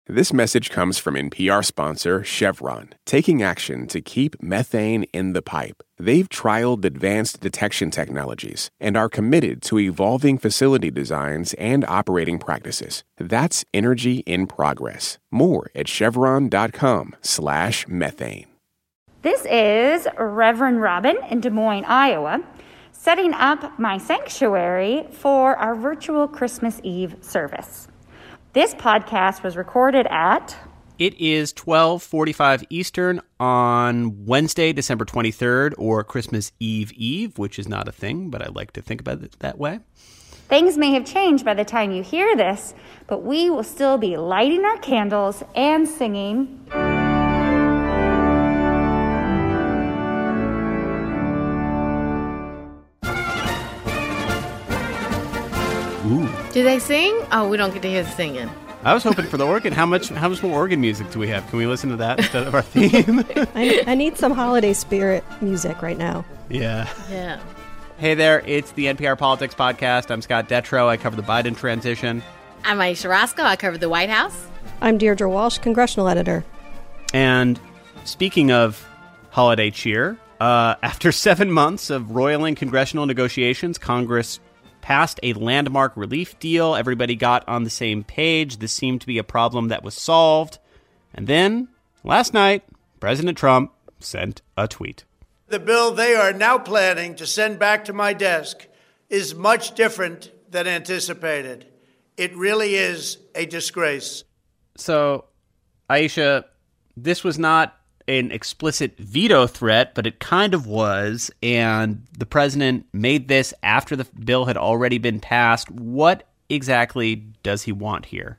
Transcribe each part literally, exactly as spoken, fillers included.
This message comes from N P R sponsor Chevron, taking action to keep methane in the pipe. They've trialed advanced detection technologies and are committed to evolving facility designs and operating practices. That's energy in progress. More at chevron.com slash methane. This is Reverend Robin in Des Moines, Iowa, setting up my sanctuary for our virtual Christmas Eve service. This podcast was recorded at... It is twelve forty-five Eastern on Wednesday, December twenty-third, or Christmas Eve Eve, which is not a thing, but I like to think about it that way. Things may have changed by the time you hear this, but we will still be lighting our candles and singing... Ooh. Do they sing? Oh, we don't get to hear the singing. I was hoping for the organ. How much How much more organ music do we have? Can we listen to that instead of our theme? I, I need some holiday spirit music right now. Yeah. Yeah. Hey there, it's the N P R Politics Podcast. I'm Scott Detrow. I cover the Biden transition. I'm Aisha Roscoe. I cover the White House. I'm Deirdre Walsh, congressional editor. And speaking of holiday cheer, uh, after seven months of roiling congressional negotiations, Congress passed a landmark relief deal. Everybody got on the same page. This seemed to be a problem that was solved. And then, last night, President Trump sent a tweet. The bill they are now planning to send back to my desk is much different than anticipated. It really is a disgrace. So, Aisha, this was not an explicit veto threat, but it kind of was, and the president made this after the bill had already been passed. What exactly does he want here?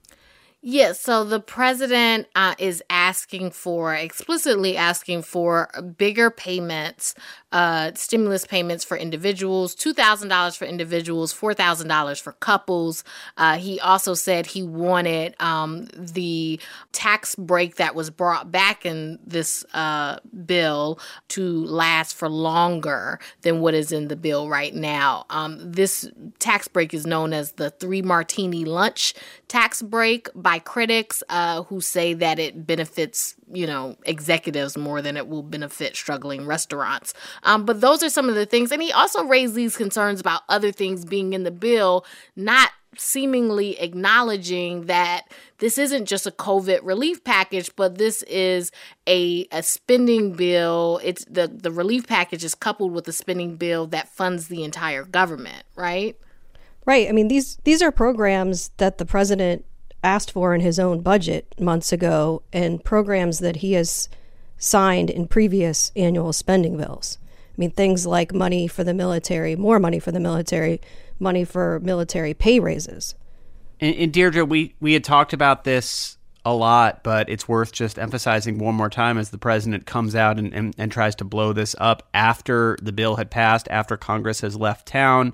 Yes, so the president uh, is asking for, explicitly asking for bigger payments, uh, stimulus payments for individuals, two thousand dollars for individuals, four thousand dollars for couples. Uh, he also said he wanted um, the tax break that was brought back in this uh, bill to last for longer than what is in the bill right now. Um, this tax break is known as the three martini lunch tax break by critics uh, who say that it benefits, you know, executives more than it will benefit struggling restaurants. Um, but those are some of the things. And he also raised these concerns about other things being in the bill, not seemingly acknowledging that this isn't just a COVID relief package, but this is a, a spending bill. It's the, the relief package is coupled with a spending bill that funds the entire government, right? Right. I mean, these these are programs that the president asked for in his own budget months ago, and programs that he has signed in previous annual spending bills. I mean, things like money for the military, more money for the military, money for military pay raises. And, and Deirdre, we, we had talked about this a lot, but it's worth just emphasizing one more time as the president comes out and, and, and tries to blow this up after the bill had passed, after Congress has left town.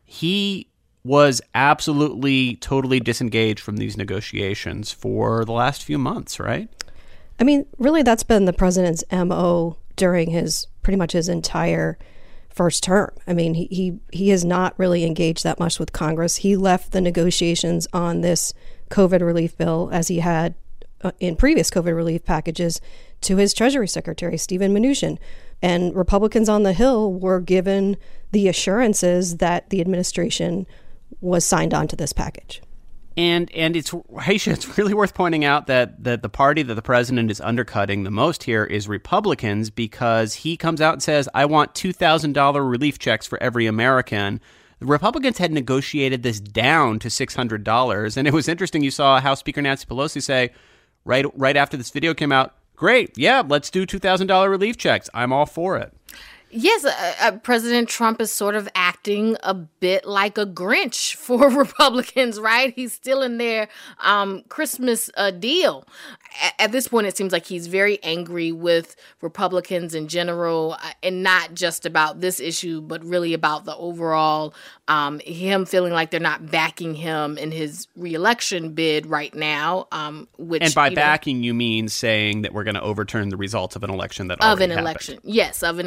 He was absolutely, totally disengaged from these negotiations for the last few months, right? I mean, really, that's been the president's M O during his, pretty much his entire first term. I mean, he, he, he has not really engaged that much with Congress. He left the negotiations on this COVID relief bill, as he had uh, in previous COVID relief packages, to his Treasury Secretary, Steven Mnuchin. And Republicans on the Hill were given the assurances that the administration was signed on to this package. And and it's, Aisha, it's really worth pointing out that, that the party that the president is undercutting the most here is Republicans, because he comes out and says, I want two thousand dollars relief checks for every American. The Republicans had negotiated this down to six hundred dollars. And it was interesting. You saw House Speaker Nancy Pelosi say right, right after this video came out, great, yeah, let's do two thousand dollars relief checks. I'm all for it. Yes, uh, uh, President Trump is sort of acting a bit like a Grinch for Republicans, right? He's still in their um, Christmas uh, deal. A- at this point, it seems like he's very angry with Republicans in general, uh, and not just about this issue, but really about the overall, um, him feeling like they're not backing him in his reelection bid right now. Um, which, and by you know, backing, you mean saying that we're going to overturn the results of an election that of already an happened. election. Yes, of an election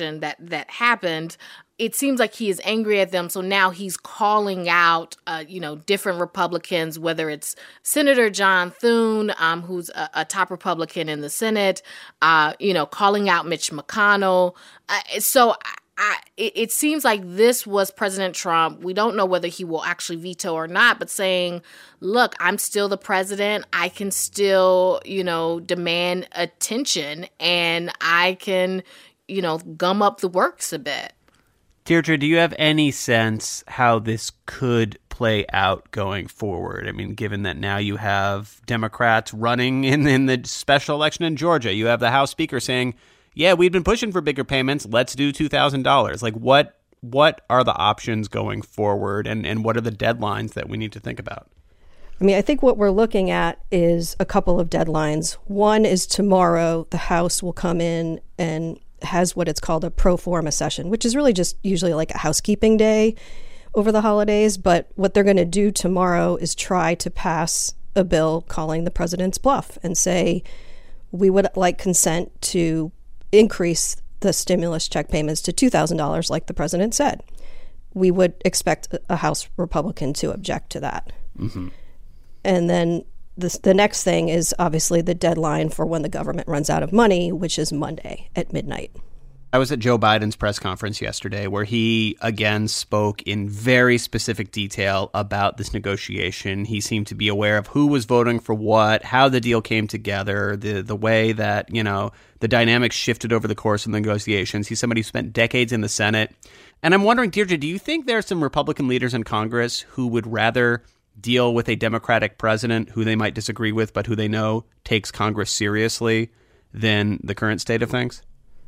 election that, that happened, it seems like he is angry at them. So now he's calling out, uh, you know, different Republicans, whether it's Senator John Thune, um, who's a, a top Republican in the Senate, uh, you know, calling out Mitch McConnell. Uh, so I, I, it, it seems like this was President Trump. We don't know whether he will actually veto or not, but saying, look, I'm still the president. I can still, you know, demand attention, and I can, you know, gum up the works a bit. Deirdre, do you have any sense how this could play out going forward? I mean, given that now you have Democrats running in, in the special election in Georgia, you have the House Speaker saying, yeah, we've been pushing for bigger payments. Let's do two thousand dollars. Like, what what are the options going forward, and, and what are the deadlines that we need to think about? I mean, I think what we're looking at is a couple of deadlines. One is tomorrow, the House will come in and has what it's called a pro forma session, which is really just usually like a housekeeping day over the holidays. But what they're going to do tomorrow is try to pass a bill calling the president's bluff and say, we would like consent to increase the stimulus check payments to two thousand dollars like the president said. We would expect a House Republican to object to that. Mm-hmm. And then This, the next thing is obviously the deadline for when the government runs out of money, which is Monday at midnight. I was at Joe Biden's press conference yesterday where he again spoke in very specific detail about this negotiation. He seemed to be aware of who was voting for what, how the deal came together, the the way that, you know, the dynamics shifted over the course of the negotiations. He's somebody who spent decades in the Senate. And I'm wondering, Deirdre, do you think there are some Republican leaders in Congress who would rather deal with a Democratic president who they might disagree with, but who they know takes Congress seriously than the current state of things?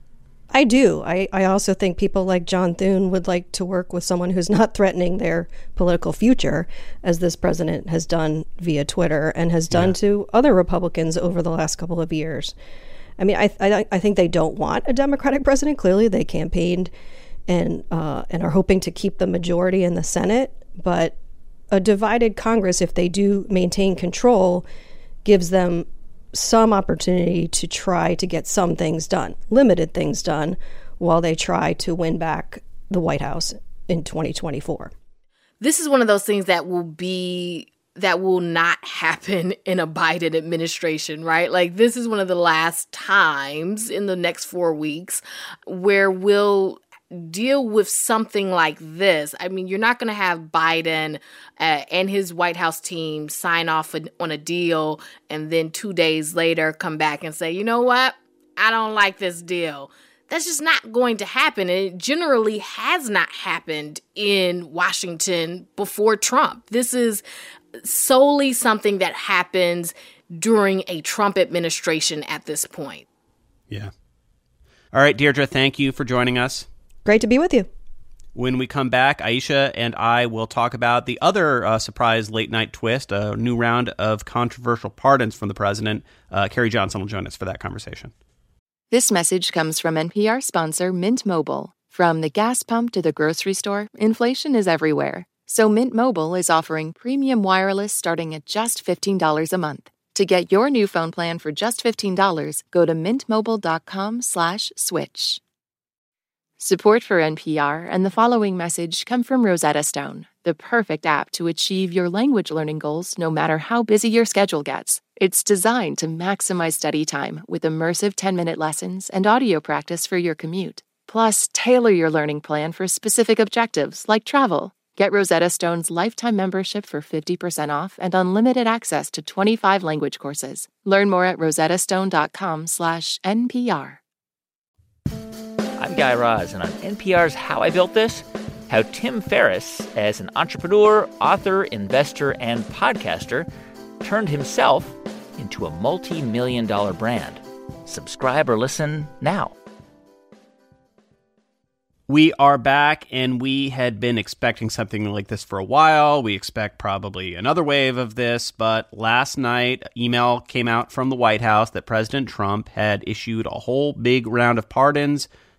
I do. I, I also think people like John Thune would like to work with someone who's not threatening their political future, as this president has done via Twitter and has done yeah. to other Republicans over the last couple of years. I mean, I, I I think they don't want a Democratic president. Clearly, they campaigned and uh, and are hoping to keep the majority in the Senate, but a divided Congress, if they do maintain control, gives them some opportunity to try to get some things done, limited things done, while they try to win back the White House in twenty twenty-four. This is one of those things that will be, that will not happen in a Biden administration, right? Like, this is one of the last times in the next four weeks where we'll deal with something like this. I mean, you're not going to have Biden uh, and his White House team sign off on a deal and then two days later come back and say, you know what? I don't like this deal. That's just not going to happen. And it generally has not happened in Washington before Trump. This is solely something that happens during a Trump administration at this point. Yeah. All right, Deirdre, thank you for joining us. Great to be with you. When we come back, Aisha and I will talk about the other uh, surprise late-night twist, a new round of controversial pardons from the president. Uh, Carrie Johnson will join us for that conversation. This message comes from N P R sponsor Mint Mobile. From the gas pump to the grocery store, inflation is everywhere. So Mint Mobile is offering premium wireless starting at just fifteen dollars a month. To get your new phone plan for just fifteen dollars, go to mintmobile.com slash switch. Support for N P R and the following message come from Rosetta Stone, the perfect app to achieve your language learning goals no matter how busy your schedule gets. It's designed to maximize study time with immersive ten-minute lessons and audio practice for your commute. Plus, tailor your learning plan for specific objectives like travel. Get Rosetta Stone's lifetime membership for fifty percent off and unlimited access to twenty-five language courses. Learn more at rosettastone.com slash NPR. I'm Guy Raz, and on N P R's How I Built This, how Tim Ferriss, as an entrepreneur, author, investor, and podcaster, turned himself into a multi-million dollar brand. Subscribe or listen now. We are back, and we had been expecting something like this for a while. We expect probably another wave of this, but last night, email came out from the White House that President Trump had issued a whole big round of pardons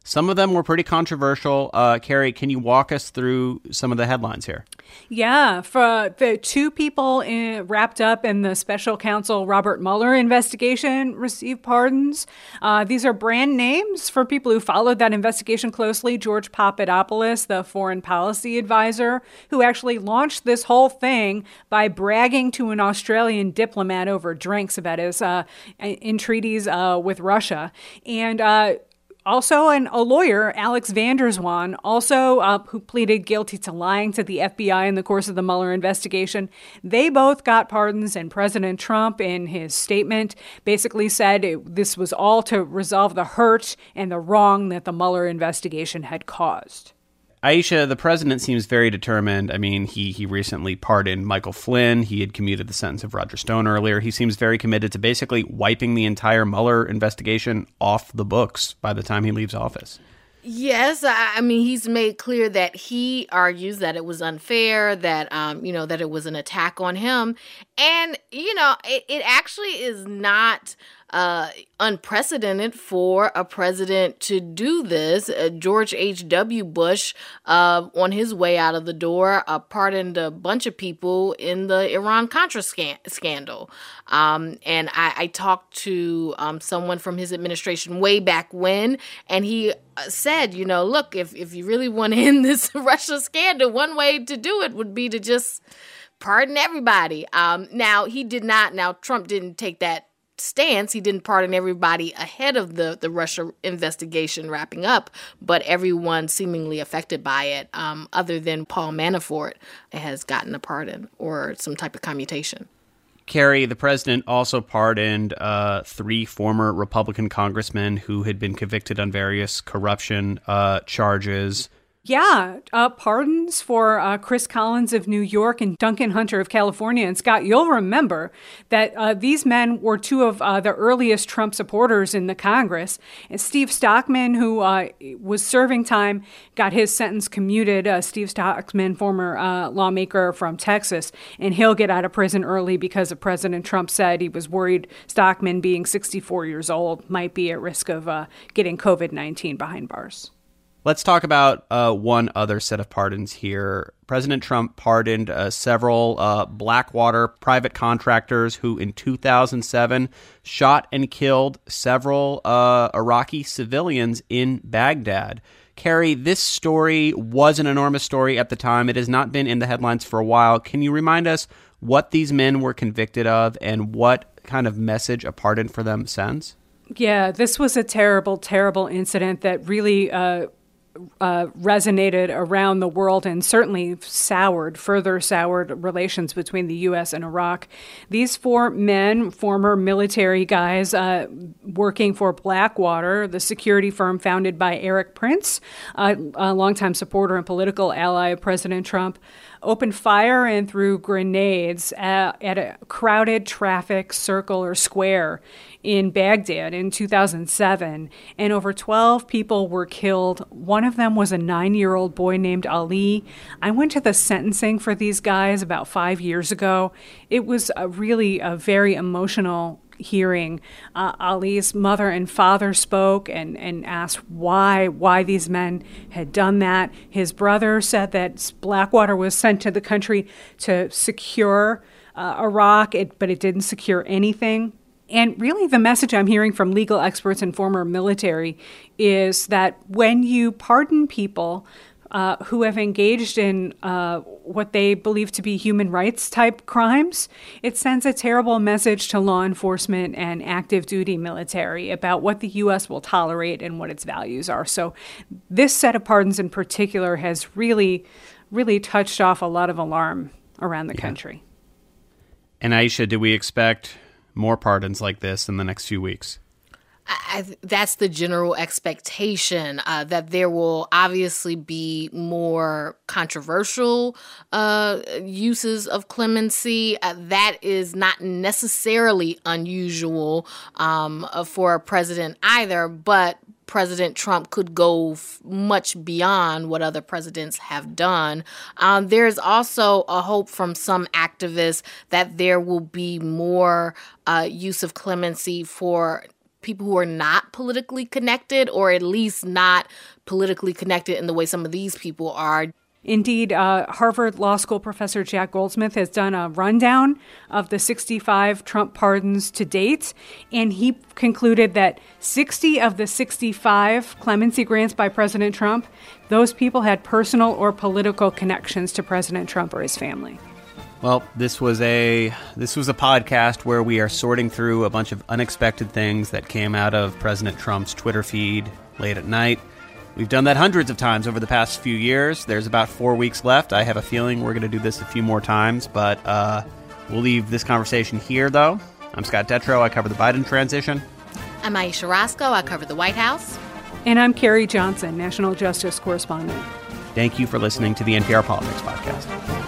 Some of them were pretty controversial. Uh, Carrie, can you walk us through some of the headlines here? Yeah, for the two people in, wrapped up in the special counsel Robert Mueller investigation received pardons. Uh, these are brand names for people who followed that investigation closely. George Papadopoulos, the foreign policy advisor, who actually launched this whole thing by bragging to an Australian diplomat over drinks about his uh, entreaties uh, with Russia. And uh Also, an, a lawyer, Alex van der Zwaan, also uh, who pleaded guilty to lying to the F B I in the course of the Mueller investigation. They both got pardons, and President Trump, in his statement, basically said it, this was all to resolve the hurt and the wrong that the Mueller investigation had caused. Aisha, the president seems very determined. I mean, he he recently pardoned Michael Flynn. He had commuted the sentence of Roger Stone earlier. He seems very committed to basically wiping the entire Mueller investigation off the books by the time he leaves office. Yes, I mean, he's made clear that he argues that it was unfair, that, um, you know, that it was an attack on him. And, you know, it, it actually is not uh, unprecedented for a president to do this. Uh, George H W. Bush, uh, on his way out of the door, uh, pardoned a bunch of people in the Iran-Contra scan- scandal. Um, and I, I talked to um, someone from his administration way back when, and he said, you know, look, if, if you really want to end this Russia scandal, one way to do it would be to just pardon everybody. Um, now, he did not. Now, Trump didn't take that stance. He didn't pardon everybody ahead of the, the Russia investigation wrapping up, but everyone seemingly affected by it, um, other than Paul Manafort, has gotten a pardon or some type of commutation. Carrie, the president also pardoned uh, three former Republican congressmen who had been convicted on various corruption uh, charges. Yeah, uh, pardons for uh, Chris Collins of New York and Duncan Hunter of California. And Scott, you'll remember that uh, these men were two of uh, the earliest Trump supporters in the Congress. And Steve Stockman, who uh, was serving time, got his sentence commuted. Uh, Steve Stockman, former uh, lawmaker from Texas, and he'll get out of prison early because of President Trump said he was worried Stockman, being sixty-four years old, might be at risk of uh, getting covid nineteen behind bars. Let's talk about uh, one other set of pardons here. President Trump pardoned uh, several uh, Blackwater private contractors who in two thousand seven shot and killed several uh, Iraqi civilians in Baghdad. Carrie, this story was an enormous story at the time. It has not been in the headlines for a while. Can you remind us what these men were convicted of and what kind of message a pardon for them sends? Yeah, this was a terrible, terrible incident that really uh, Uh, resonated around the world and certainly soured, further soured relations between the U S and Iraq. These four men, former military guys uh, working for Blackwater, the security firm founded by Eric Prince, uh, a longtime supporter and political ally of President Trump, opened fire and threw grenades at, at a crowded traffic circle or square in Baghdad in two thousand seven, and over twelve people were killed. One of them was a nine-year-old boy named Ali. I went to the sentencing for these guys about five years ago. It was a really a very emotional hearing. Uh, Ali's mother and father spoke and, and asked why, why these men had done that. His brother said that Blackwater was sent to the country to secure uh, Iraq, it, but it didn't secure anything. And really the message I'm hearing from legal experts and former military is that when you pardon people uh, who have engaged in uh, what they believe to be human rights type crimes, it sends a terrible message to law enforcement and active duty military about what the U S will tolerate and what its values are. So this set of pardons in particular has really, really touched off a lot of alarm around the yeah. country. And Aisha, do we expect more pardons like this in the next few weeks? I, that's the general expectation, uh, that there will obviously be more controversial uh, uses of clemency. Uh, that is not necessarily unusual um, for a president either, but President Trump could go f- much beyond what other presidents have done. Um, there's also a hope from some activists that there will be more uh, use of clemency for people who are not politically connected, or at least not politically connected in the way some of these people are. Indeed, uh, Harvard Law School professor Jack Goldsmith has done a rundown of the sixty-five Trump pardons to date, and he concluded that sixty of the sixty-five clemency grants by President Trump, those people had personal or political connections to President Trump or his family. Well, this was a this was a podcast where we are sorting through a bunch of unexpected things that came out of President Trump's Twitter feed late at night. We've done that hundreds of times over the past few years. There's about four weeks left. I have a feeling we're going to do this a few more times, but uh, we'll leave this conversation here, though. I'm Scott Detrow. I cover the Biden transition. I'm Ayesha Rascoe. I cover the White House. And I'm Carrie Johnson, national justice correspondent. Thank you for listening to the N P R Politics Podcast.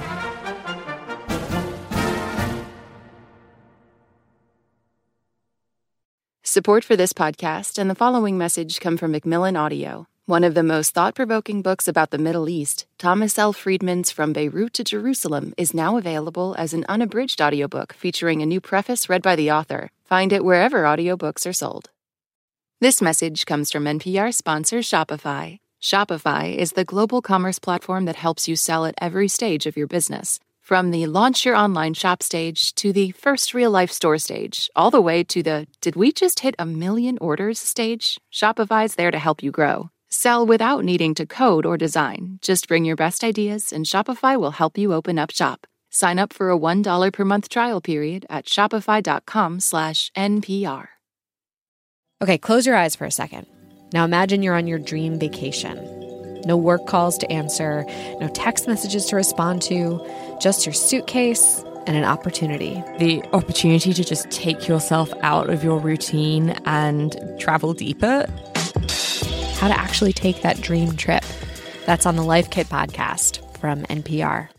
Support for this podcast and the following message come from Macmillan Audio. One of the most thought-provoking books about the Middle East, Thomas L. Friedman's From Beirut to Jerusalem, is now available as an unabridged audiobook featuring a new preface read by the author. Find it wherever audiobooks are sold. This message comes from N P R sponsor Shopify. Shopify is the global commerce platform that helps you sell at every stage of your business. From the launch your online shop stage to the first real-life store stage, all the way to the did we just hit a million orders stage, Shopify's there to help you grow. Sell without needing to code or design. Just bring your best ideas and Shopify will help you open up shop. Sign up for a one dollar per month trial period at shopify.com slash NPR. Okay, close your eyes for a second. Now imagine you're on your dream vacation. No work calls to answer, no text messages to respond to, just your suitcase and an opportunity. The opportunity to just take yourself out of your routine and travel deeper. How to actually take that dream trip. That's on the Life Kit podcast from N P R.